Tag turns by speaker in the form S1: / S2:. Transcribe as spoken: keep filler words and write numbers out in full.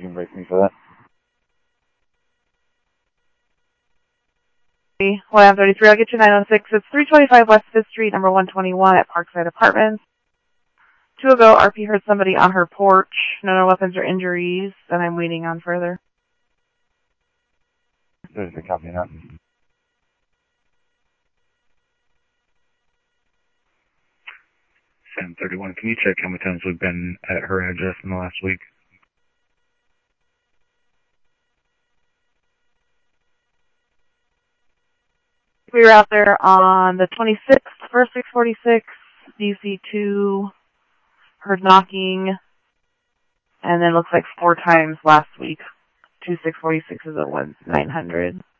S1: You can break me for that.
S2: one M thirty-three, I'll get you nine one six. It's three twenty-five West fifth Street, number one twenty-one at Parkside Apartments. Two ago, R P heard somebody on her porch. No, no weapons or injuries, and I'm waiting on further.
S1: There's the copy of that. Sam thirty-one, can you check how many times we've been at her address in the last week?
S2: We were out there on the twenty-sixth for six forty-six, D C two, heard knocking, and then looks like four times last week. Two six forty-sixes at one nine hundred.